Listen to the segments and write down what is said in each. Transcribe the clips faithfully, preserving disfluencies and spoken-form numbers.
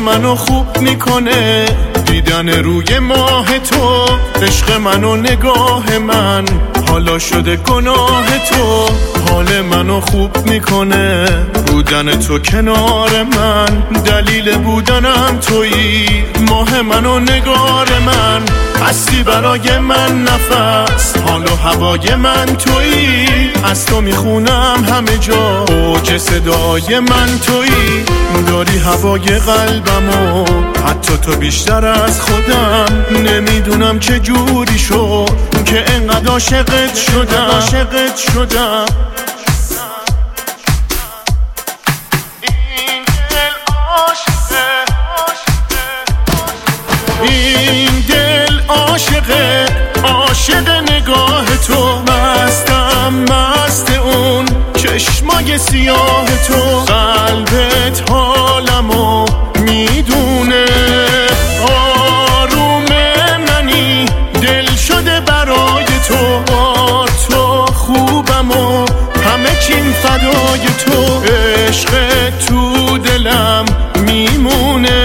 منو خوب میکنه دیدن روی ماه تو، عشق منو نگاه من حالا شده گناه تو. حال منو خوب میکنه بودن تو کنار من، دلیل بودنم تویی، ماه منو نگار من، هستی برای من نفس، حال و هوای من تویی، از تو میخونم همه جا، اوج صدای من تویی، داری هوای قلبمو، حتی تو بیشتر از خودم، نمیدونم چه جوری شد که انقدر عاشقت شدم عاشقت شدم. این دل عاشقه، عاشق نگاه تو، مستم مست اون چشمای سیاه تو، قلبت حالمو میدونه، آروم منی، دل شده برای تو، با تو خوبم و همه چیم فدای تو، عشق تو دلم میمونه.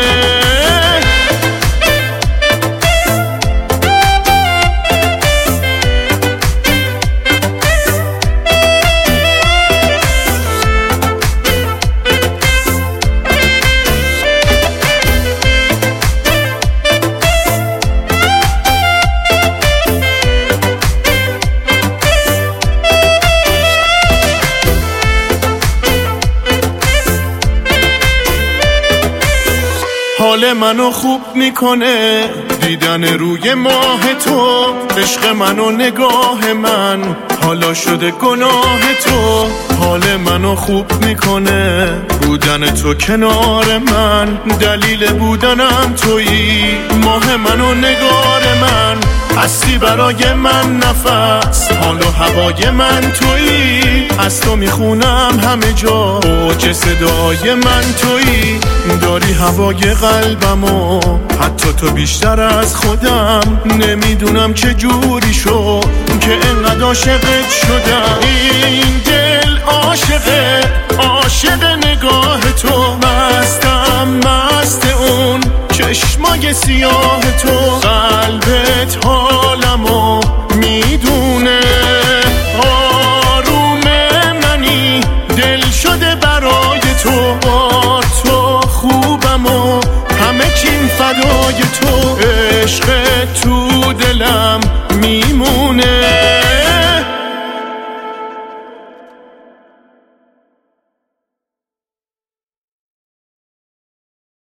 حال منو خوب میکنه دیدن روی ماه تو، عشق منو نگاه من حالا شده گناه تو. حال منو خوب میکنه بودن تو کنار من، دلیل بودنم تویی، ماه منو نگار من، هستی برای من نفس، حال و هوای من تویی، از تو میخونم همه جا، اوج صدای من تویی، داری هوای قلبمو، حتی تو بیشتر از خودم، نمیدونم چه جوری شد که انقدر عاشقت شدم. این دل عاشقه، عاشق نگاه تو، مستم مست اون چشمای سیاه تو، قلبت حالمو میدونه، آروم منی، دل شده برای تو، با تو خوبم و همه چیم فدای تو، عشق تو دلم